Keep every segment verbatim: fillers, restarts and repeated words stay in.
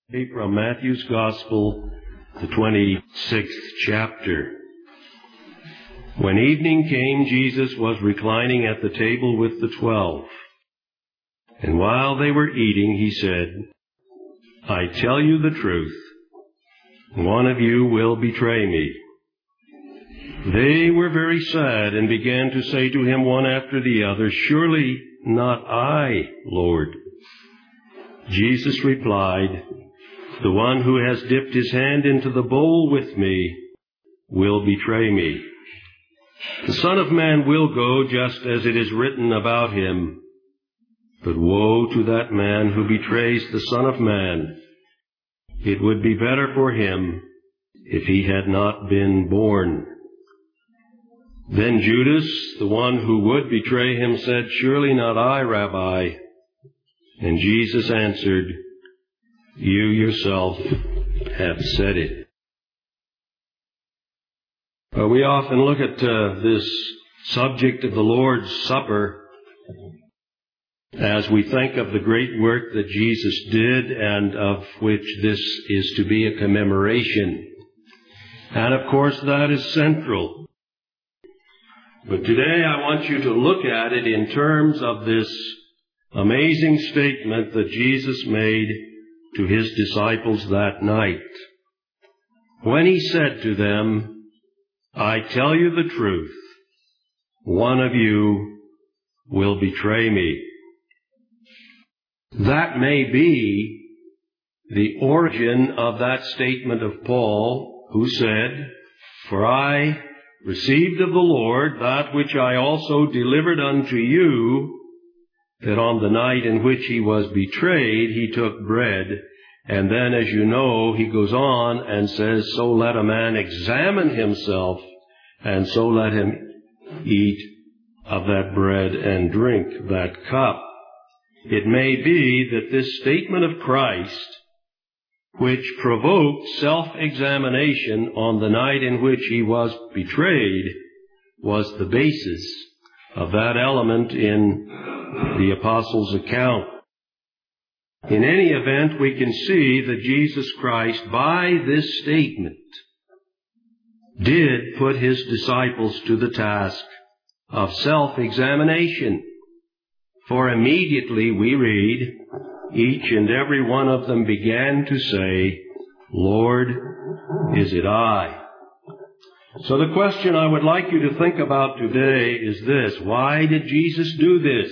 From Matthew's Gospel, the twenty-sixth chapter. When evening came, Jesus was reclining at the table with the twelve. And while they were eating, he said, I tell you the truth, one of you will betray me. They were very sad and began to say to him one after the other, Surely not I, Lord. Jesus replied, The one who has dipped his hand into the bowl with me will betray me. The Son of Man will go just as it is written about him. But woe to that man who betrays the Son of Man. It would be better for him if he had not been born. Then Judas, the one who would betray him, said, Surely not I, Rabbi. And Jesus answered, You yourself have said it. Uh, we often look at uh, this subject of the Lord's Supper as we think of the great work that Jesus did and of which this is to be a commemoration. And of course that is central. But today I want you to look at it in terms of this amazing statement that Jesus made to his disciples that night, when he said to them, I tell you the truth, one of you will betray me. That may be the origin of that statement of Paul, who said, For I received of the Lord that which I also delivered unto you, that on the night in which he was betrayed, he took bread. And then, as you know, he goes on and says, So let a man examine himself, and so let him eat of that bread and drink that cup. It may be that this statement of Christ, which provoked self-examination on the night in which he was betrayed, was the basis of that element in the Apostles' account. In any event, we can see that Jesus Christ, by this statement, did put his disciples to the task of self-examination. For immediately, we read, each and every one of them began to say, Lord, is it I? So the question I would like you to think about today is this. Why did Jesus do this?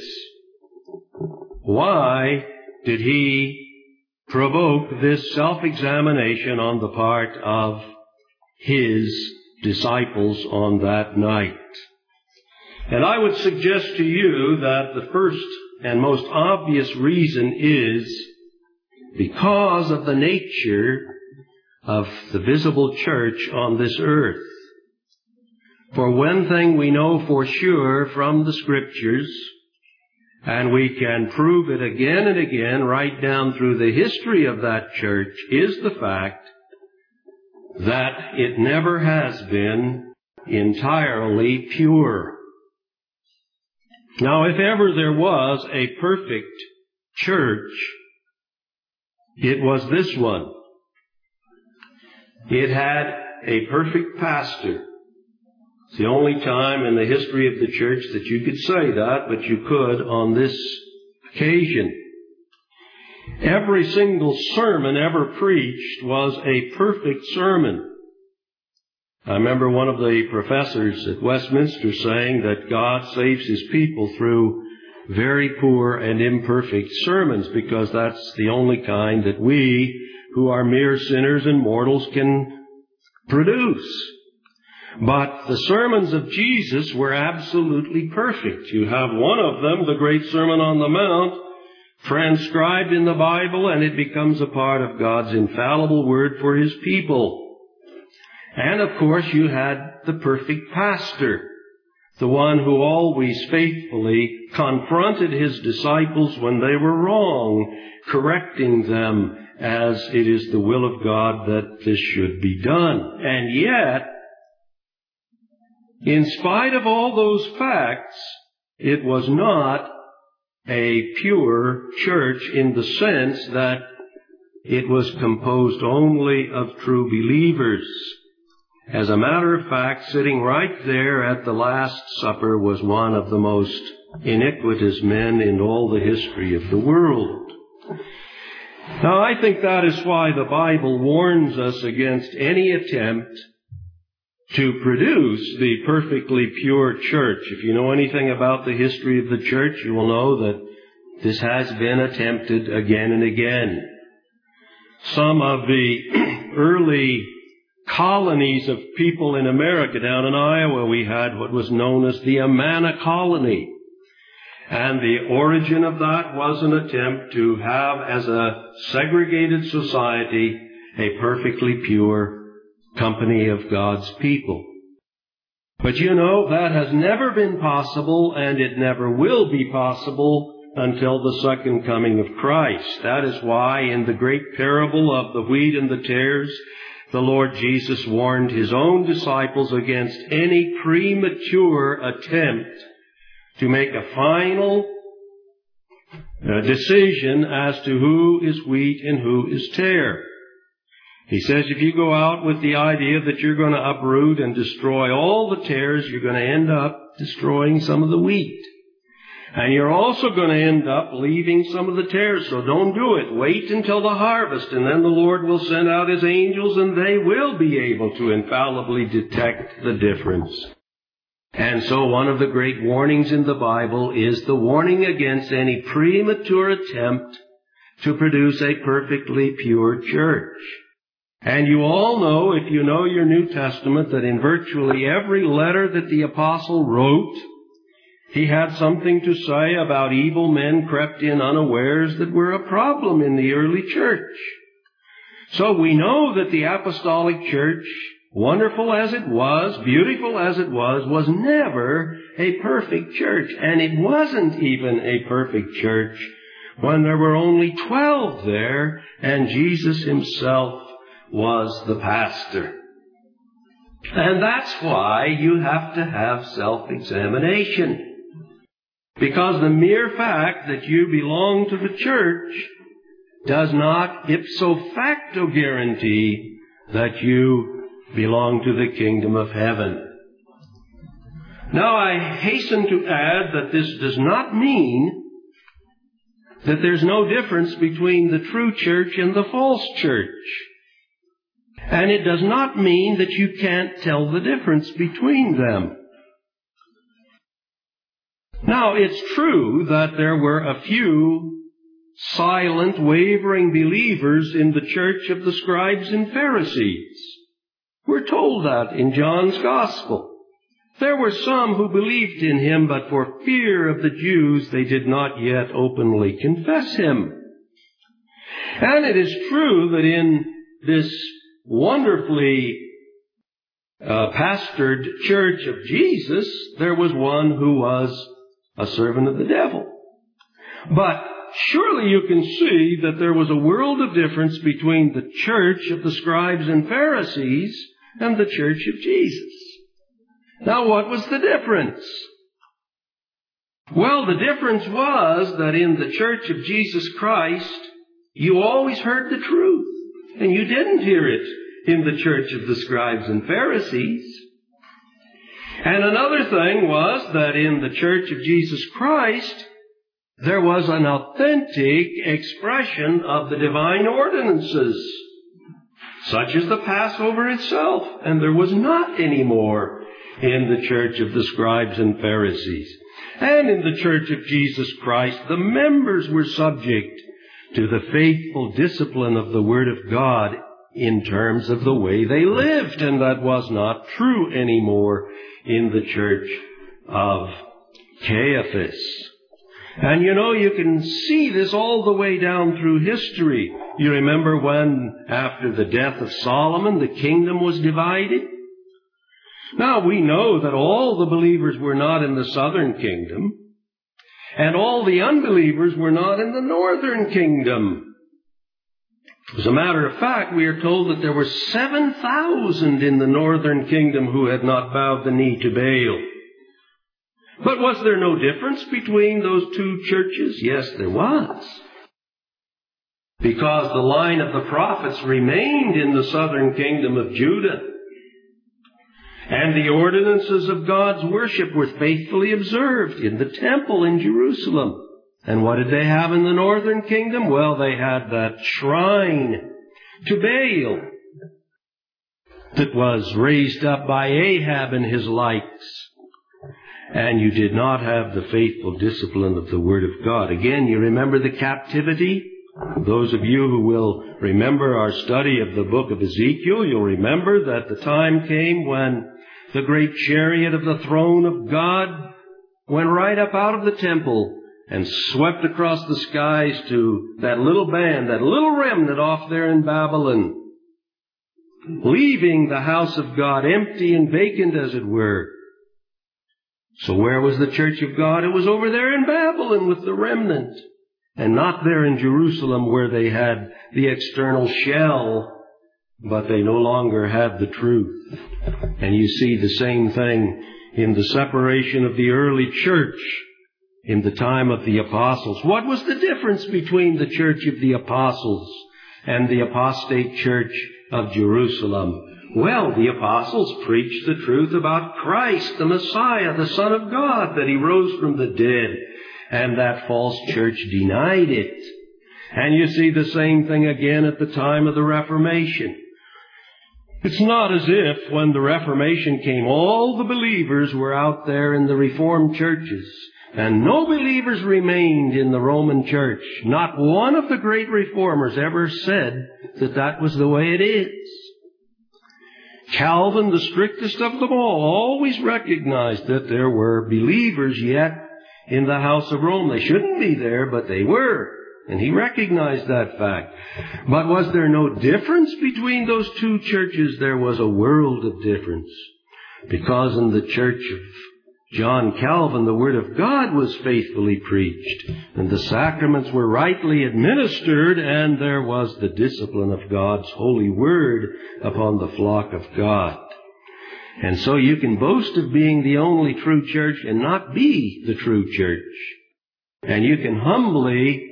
Why did he provoke this self-examination on the part of his disciples on that night? And I would suggest to you that the first and most obvious reason is because of the nature of the visible church on this earth. For one thing we know for sure from the Scriptures, and we can prove it again and again right down through the history of that church, is the fact that it never has been entirely pure. Now, if ever there was a perfect church, it was this one. It had a perfect pastor. It's the only time in the history of the church that you could say that, but you could on this occasion. Every single sermon ever preached was a perfect sermon. I remember one of the professors at Westminster saying that God saves his people through very poor and imperfect sermons, because that's the only kind that we, who are mere sinners and mortals, can produce. But the sermons of Jesus were absolutely perfect. You have one of them, the Great Sermon on the Mount, transcribed in the Bible, and it becomes a part of God's infallible word for his people. And of course you had the perfect pastor, the one who always faithfully confronted his disciples when they were wrong, correcting them as it is the will of God that this should be done. And yet, in spite of all those facts, it was not a pure church in the sense that it was composed only of true believers. As a matter of fact, sitting right there at the Last Supper was one of the most iniquitous men in all the history of the world. Now, I think that is why the Bible warns us against any attempt to produce the perfectly pure church. If you know anything about the history of the church, you will know that this has been attempted again and again. Some of the early colonies of people in America, down in Iowa, we had what was known as the Amana Colony. And the origin of that was an attempt to have, as a segregated society, a perfectly pure company of God's people. But you know, that has never been possible, and it never will be possible until the second coming of Christ. That is why in the great parable of the wheat and the tares, the Lord Jesus warned His own disciples against any premature attempt to make a final uh, decision as to who is wheat and who is tare. He says if you go out with the idea that you're going to uproot and destroy all the tares, you're going to end up destroying some of the wheat. And you're also going to end up leaving some of the tares, so don't do it. Wait until the harvest, and then the Lord will send out His angels, and they will be able to infallibly detect the difference. And so one of the great warnings in the Bible is the warning against any premature attempt to produce a perfectly pure church. And you all know, if you know your New Testament, that in virtually every letter that the apostle wrote, he had something to say about evil men crept in unawares that were a problem in the early church. So we know that the apostolic church, wonderful as it was, beautiful as it was, was never a perfect church. And it wasn't even a perfect church when there were only twelve there and Jesus Himself was the pastor. And that's why you have to have self-examination. Because the mere fact that you belong to the church does not ipso facto guarantee that you belong to the kingdom of heaven. Now, I hasten to add that this does not mean that there's no difference between the true church and the false church. And it does not mean that you can't tell the difference between them. Now, it's true that there were a few silent, wavering believers in the church of the scribes and Pharisees. We're told that in John's Gospel. There were some who believed in Him, but for fear of the Jews, they did not yet openly confess Him. And it is true that in this wonderfully uh, pastored church of Jesus, there was one who was a servant of the devil. But surely you can see that there was a world of difference between the church of the scribes and Pharisees and the church of Jesus. Now, what was the difference? Well, the difference was that in the church of Jesus Christ, you always heard the truth, and you didn't hear it in the church of the scribes and Pharisees. And another thing was that in the church of Jesus Christ, there was an authentic expression of the divine ordinances, such as the Passover itself, and there was not any more in the church of the scribes and Pharisees. And in the church of Jesus Christ, the members were subject to the faithful discipline of the Word of God in terms of the way they lived, and that was not true anymore in the church of Caiaphas. And you know, you can see this all the way down through history. You remember when, after the death of Solomon, the kingdom was divided? Now, we know that all the believers were not in the southern kingdom, and all the unbelievers were not in the northern kingdom. As a matter of fact, we are told that there were seven thousand in the northern kingdom who had not bowed the knee to Baal. But was there no difference between those two churches? Yes, there was. because the line of the prophets remained in the southern kingdom of Judah. And the ordinances of God's worship were faithfully observed in the temple in Jerusalem. And what did they have in the northern kingdom? Well, they had that shrine to Baal that was raised up by Ahab and his likes. And you did not have the faithful discipline of the Word of God. Again, you remember the captivity? Those of you who will remember our study of the book of Ezekiel, you'll remember that the time came when the great chariot of the throne of God went right up out of the temple and swept across the skies to that little band, that little remnant off there in Babylon, leaving the house of God empty and vacant, as it were. So where was the church of God? It was over there in Babylon with the remnant, and not there in Jerusalem where they had the external shell, but they no longer had the truth. And you see the same thing in the separation of the early church in the time of the apostles. What was the difference between the church of the apostles and the apostate church of Jerusalem? Well, the apostles preached the truth about Christ, the Messiah, the Son of God, that He rose from the dead. And that false church denied it. And you see the same thing again at the time of the Reformation. It's not as if when the Reformation came, all the believers were out there in the Reformed churches, and no believers remained in the Roman Church. Not one of the great reformers ever said that that was the way it is. Calvin, the strictest of them all, always recognized that there were believers yet in the house of Rome. They shouldn't be there, but they were. And he recognized that fact. But was there no difference between those two churches? There was a world of difference. Because in the church of John Calvin, the Word of God was faithfully preached, and the sacraments were rightly administered, and there was the discipline of God's holy Word upon the flock of God. And so you can boast of being the only true church and not be the true church. And you can humbly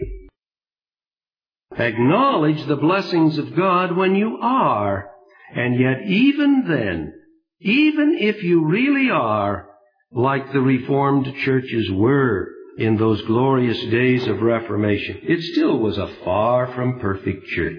acknowledge the blessings of God when you are. And yet even then, even if you really are like the Reformed churches were in those glorious days of Reformation, it still was a far from perfect church.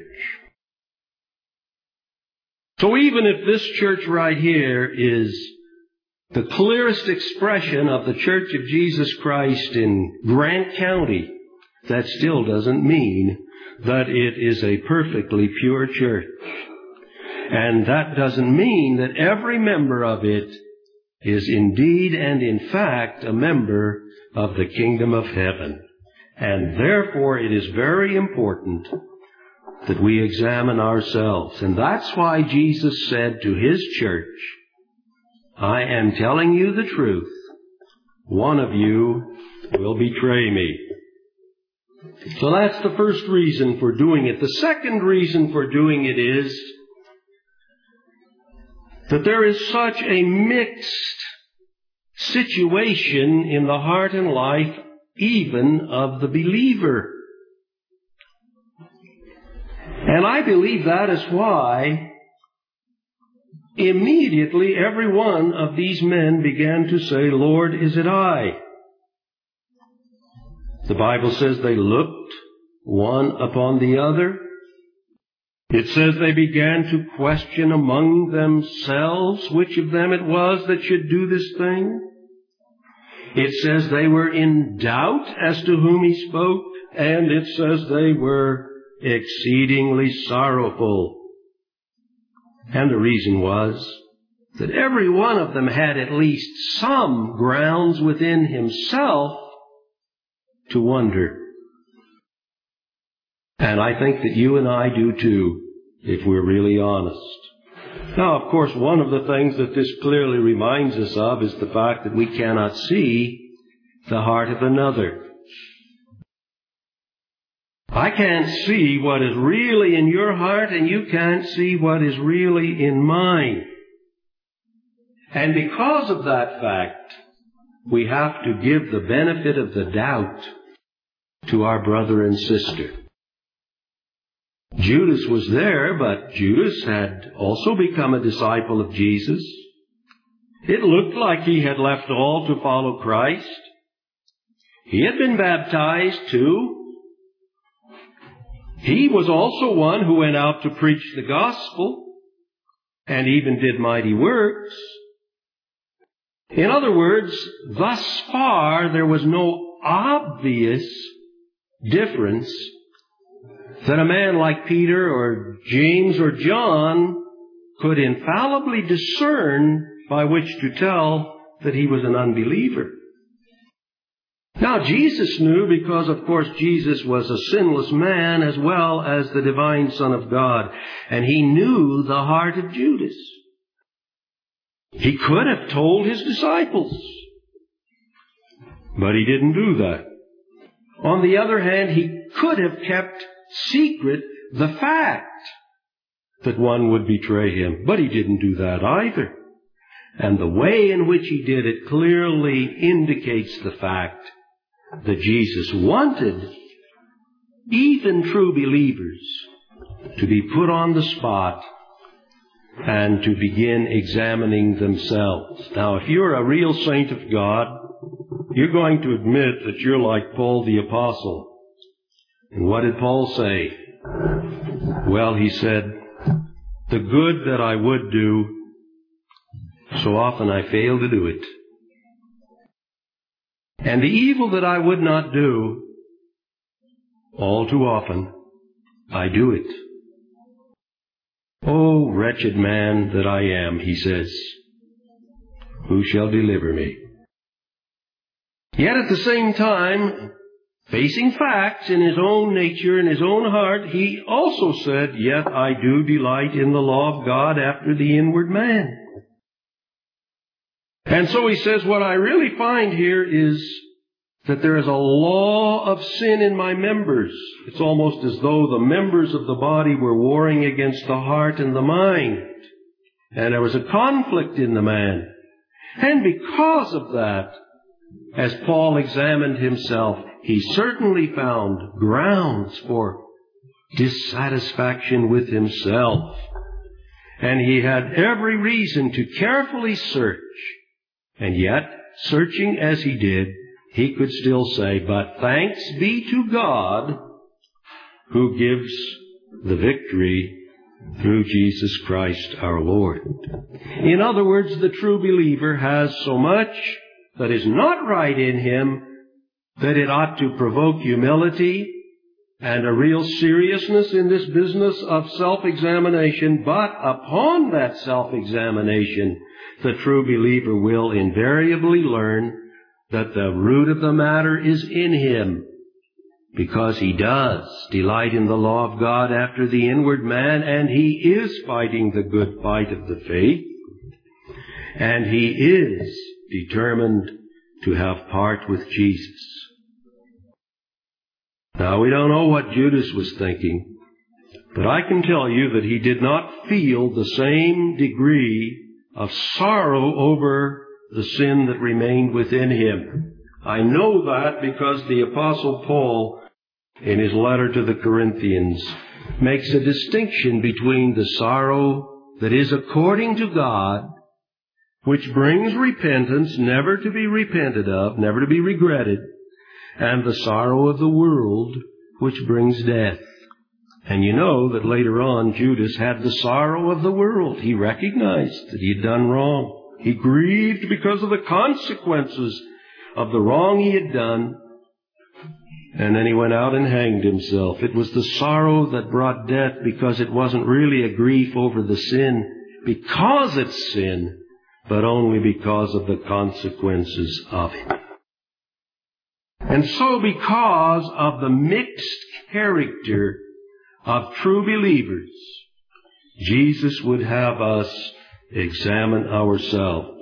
So even if this church right here is the clearest expression of the Church of Jesus Christ in Grant County, that still doesn't mean that it is a perfectly pure church. And that doesn't mean that every member of it is indeed and in fact a member of the kingdom of heaven. And therefore it is very important that we examine ourselves. And that's why Jesus said to His church, I am telling you the truth. One of you will betray me. So that's the first reason for doing it. The second reason for doing it is that there is such a mixed situation in the heart and life even of the believer. And I believe that is why immediately every one of these men began to say, Lord, is it I? The Bible says they looked one upon the other. It says they began to question among themselves which of them it was that should do this thing. It says they were in doubt as to whom He spoke, and it says they were exceedingly sorrowful. And the reason was that every one of them had at least some grounds within himself to wonder. And I think that you and I do too, if we're really honest. Now, of course, one of the things that this clearly reminds us of is the fact that we cannot see the heart of another. I can't see what is really in your heart, and you can't see what is really in mine. And because of that fact, we have to give the benefit of the doubt to our brother and sister. Judas was there, but Judas had also become a disciple of Jesus. It looked like he had left all to follow Christ. He had been baptized too. He was also one who went out to preach the gospel and even did mighty works. In other words, thus far there was no obvious difference that a man like Peter or James or John could infallibly discern by which to tell that he was an unbeliever. Now, Jesus knew, because of course Jesus was a sinless man as well as the divine Son of God, and he knew the heart of Judas. He could have told his disciples, but he didn't do that. On the other hand, he could have kept secret the fact that one would betray him, but he didn't do that either. And the way in which he did it clearly indicates the fact that Jesus wanted even true believers to be put on the spot and to begin examining themselves. Now, if you're a real saint of God, you're going to admit that you're like Paul the Apostle. And what did Paul say? Well, he said, the good that I would do, so often I fail to do it. And the evil that I would not do, all too often I do it. Oh, wretched man that I am, he says, who shall deliver me? Yet at the same time, facing facts in his own nature, in his own heart, he also said, yet I do delight in the law of God after the inward man. And so he says, what I really find here is that there is a law of sin in my members. It's almost as though the members of the body were warring against the heart and the mind. And there was a conflict in the man. And because of that, as Paul examined himself, he certainly found grounds for dissatisfaction with himself. And he had every reason to carefully search. And yet, searching as he did, he could still say, but thanks be to God who gives the victory through Jesus Christ our Lord. In other words, the true believer has so much that is not right in him that it ought to provoke humility and a real seriousness in this business of self-examination. But upon that self-examination, the true believer will invariably learn that the root of the matter is in him, because he does delight in the law of God after the inward man, and he is fighting the good fight of the faith, and he is determined to have part with Jesus. Now, we don't know what Judas was thinking, but I can tell you that he did not feel the same degree of sorrow over the sin that remained within him. I know that because the Apostle Paul, in his letter to the Corinthians, makes a distinction between the sorrow that is according to God, which brings repentance, never to be repented of, never to be regretted, and the sorrow of the world, which brings death. And you know that later on, Judas had the sorrow of the world. He recognized that he had done wrong. He grieved because of the consequences of the wrong he had done. And then he went out and hanged himself. It was the sorrow that brought death, because it wasn't really a grief over the sin because it's sin, but only because of the consequences of it. And so because of the mixed character of true believers, Jesus would have us examine ourselves.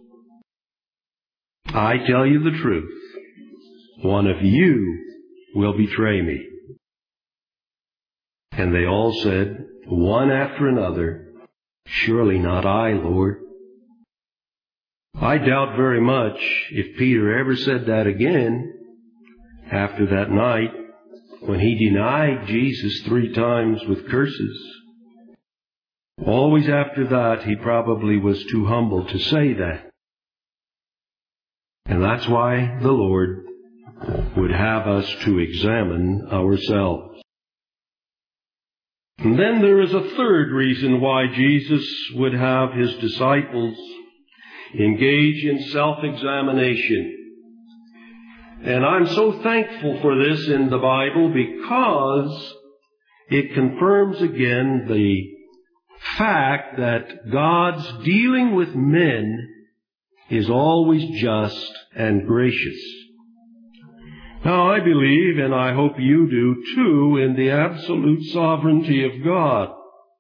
I tell you the truth, one of you will betray me. And they all said, one after another, surely not I, Lord. I doubt very much if Peter ever said that again after that night. when he denied Jesus three times with curses. Always after that, he probably was too humble to say that. And that's why the Lord would have us to examine ourselves. And then there is a third reason why Jesus would have his disciples engage in self-examination. And I'm so thankful for this in the Bible because it confirms again the fact that God's dealing with men is always just and gracious. Now, I believe, and I hope you do too, in the absolute sovereignty of God.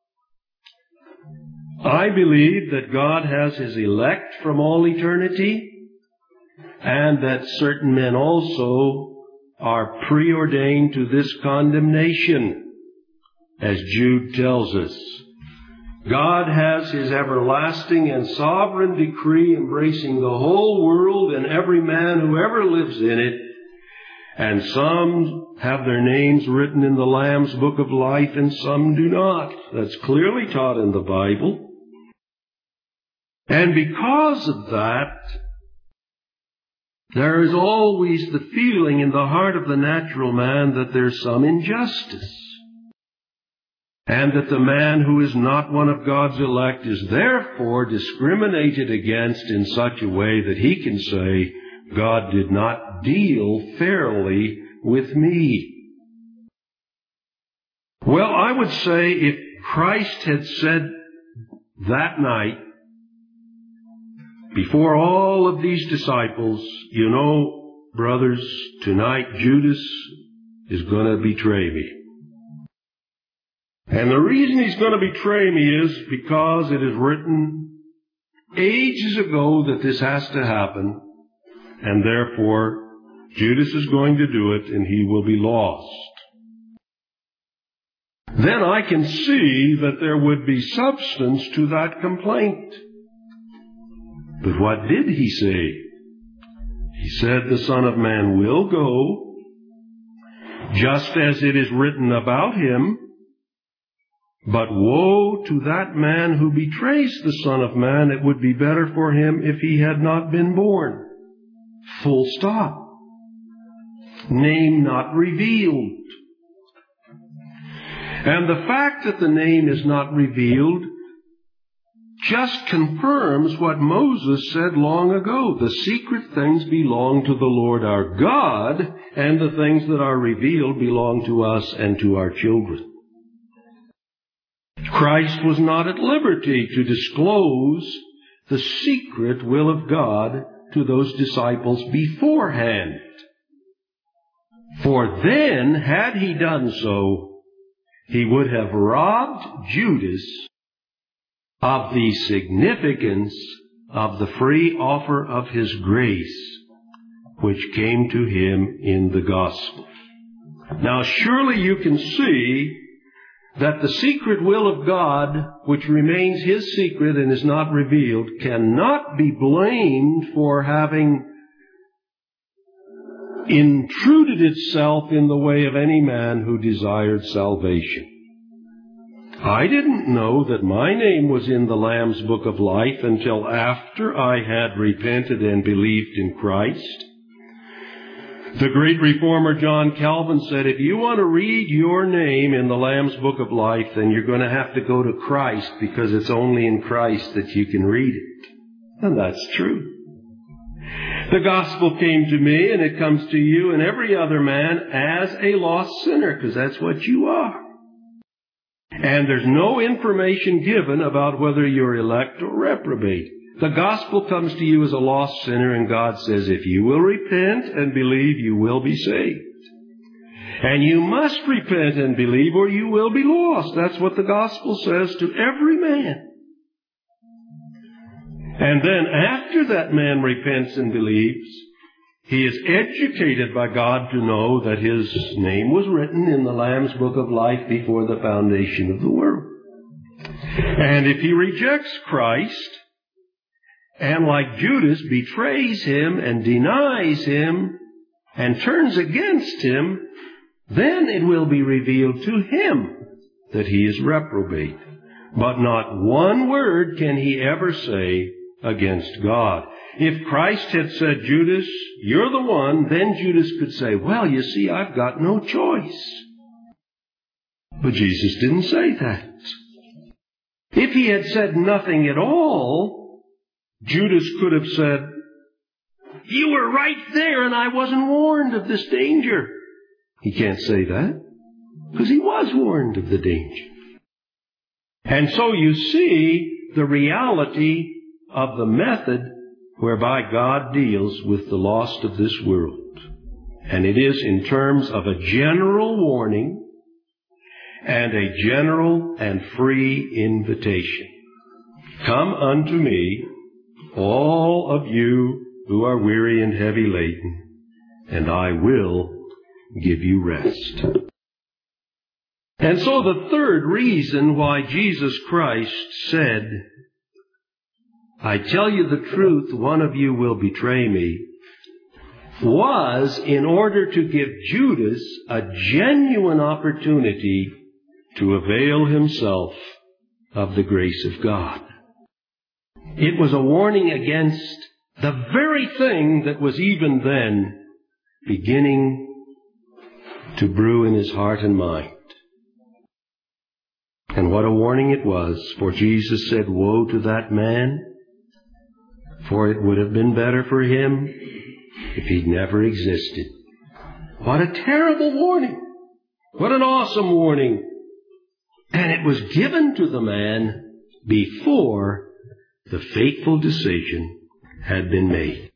I believe that God has his elect from all eternity, and that certain men also are preordained to this condemnation, as Jude tells us. God has his everlasting and sovereign decree embracing the whole world and every man who ever lives in it, and some have their names written in the Lamb's Book of Life and some do not. That's clearly taught in the Bible. And because of that, there is always the feeling in the heart of the natural man that there's some injustice, and that the man who is not one of God's elect is therefore discriminated against in such a way that he can say, God did not deal fairly with me. Well, I would say if Christ had said that night, before all of these disciples, you know, brothers, tonight Judas is going to betray me. And the reason he's going to betray me is because it is written ages ago that this has to happen, and therefore Judas is going to do it and he will be lost. Then I can see that there would be substance to that complaint. But what did he say? He said the Son of Man will go, just as it is written about him, but woe to that man who betrays the Son of Man. It would be better for him if he had not been born. Full stop. Name not revealed. And the fact that the name is not revealed just confirms what Moses said long ago. The secret things belong to the Lord our God, and the things that are revealed belong to us and to our children. Christ was not at liberty to disclose the secret will of God to those disciples beforehand. For then, had he done so, he would have robbed Judas of the significance of the free offer of his grace, which came to him in the gospel. Now, surely you can see that the secret will of God, which remains his secret and is not revealed, cannot be blamed for having intruded itself in the way of any man who desired salvation. I didn't know that my name was in the Lamb's Book of Life until after I had repented and believed in Christ. The great reformer John Calvin said, if you want to read your name in the Lamb's Book of Life, then you're going to have to go to Christ, because it's only in Christ that you can read it. And that's true. The gospel came to me, and it comes to you and every other man as a lost sinner, because that's what you are. And there's no information given about whether you're elect or reprobate. The gospel comes to you as a lost sinner, and God says, if you will repent and believe, you will be saved. And you must repent and believe, or you will be lost. That's what the gospel says to every man. And then after that man repents and believes, he is educated by God to know that his name was written in the Lamb's Book of Life before the foundation of the world. And if he rejects Christ, and like Judas betrays him and denies him and turns against him, then it will be revealed to him that he is reprobate. But not one word can he ever say against God. If Christ had said, Judas, you're the one, then Judas could say, well, you see, I've got no choice. But Jesus didn't say that. If he had said nothing at all, Judas could have said, you were right there and I wasn't warned of this danger. He can't say that because he was warned of the danger. And so you see the reality of the method whereby God deals with the lost of this world. And it is in terms of a general warning and a general and free invitation. Come unto me, all of you who are weary and heavy laden, and I will give you rest. And so the third reason why Jesus Christ said, I tell you the truth, one of you will betray me, was in order to give Judas a genuine opportunity to avail himself of the grace of God. It was a warning against the very thing that was even then beginning to brew in his heart and mind. And what a warning it was, for Jesus said, woe to that man, for it would have been better for him if he'd never existed. What a terrible warning. What an awesome warning. And it was given to the man before the fateful decision had been made.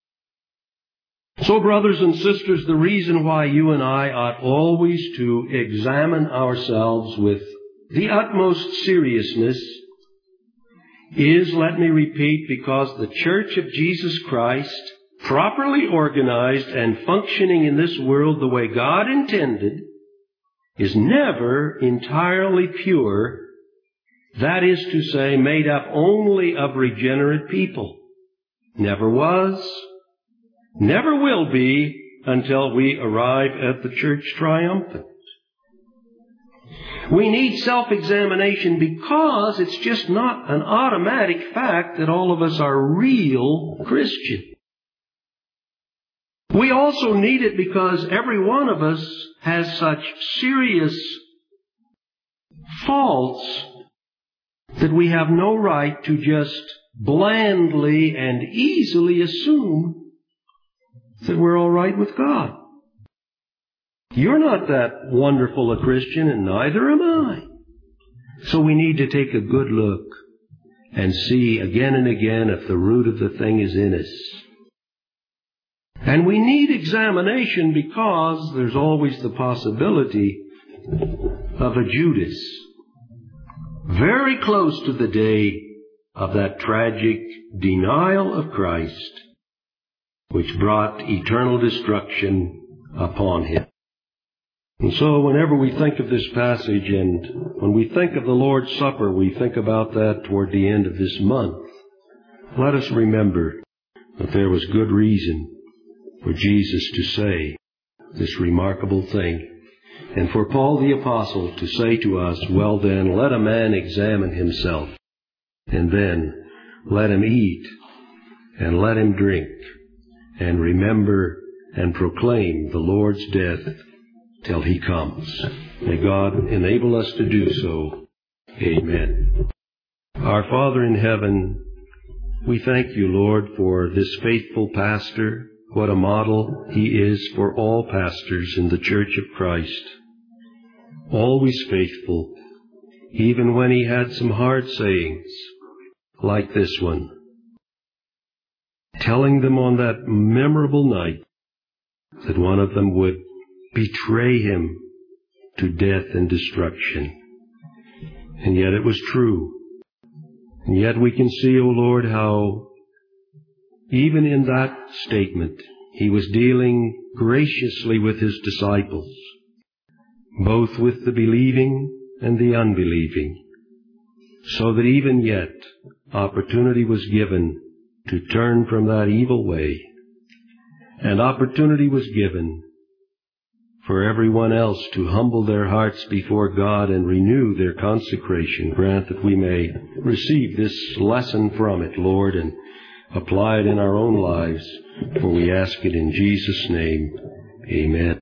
So, brothers and sisters, the reason why you and I ought always to examine ourselves with the utmost seriousness is, let me repeat, because the Church of Jesus Christ, properly organized and functioning in this world the way God intended, is never entirely pure. That is to say, made up only of regenerate people. Never was, never will be until we arrive at the church triumphant. We need self-examination because it's just not an automatic fact that all of us are real Christians. We also need it because every one of us has such serious faults that we have no right to just blandly and easily assume that we're all right with God. You're not that wonderful a Christian, and neither am I. So we need to take a good look and see again and again if the root of the thing is in us. And we need examination because there's always the possibility of a Judas, very close to the day of that tragic denial of Christ, which brought eternal destruction upon him. And so whenever we think of this passage, and when we think of the Lord's Supper, we think about that toward the end of this month, let us remember that there was good reason for Jesus to say this remarkable thing, and for Paul the Apostle to say to us, well then, let a man examine himself, and then let him eat, and let him drink, and remember and proclaim the Lord's death till he comes. May God enable us to do so. Amen. Our Father in heaven, we thank you, Lord, for this faithful pastor. What a model he is for all pastors in the Church of Christ. Always faithful, even when he had some hard sayings, like this one, telling them on that memorable night that one of them would betray him to death and destruction. And yet it was true. And yet we can see, O Lord, how even in that statement he was dealing graciously with his disciples, both with the believing and the unbelieving, so that even yet opportunity was given to turn from that evil way, and opportunity was given for everyone else to humble their hearts before God and renew their consecration. Grant that we may receive this lesson from it, Lord, and apply it in our own lives. For we ask it in Jesus' name. Amen.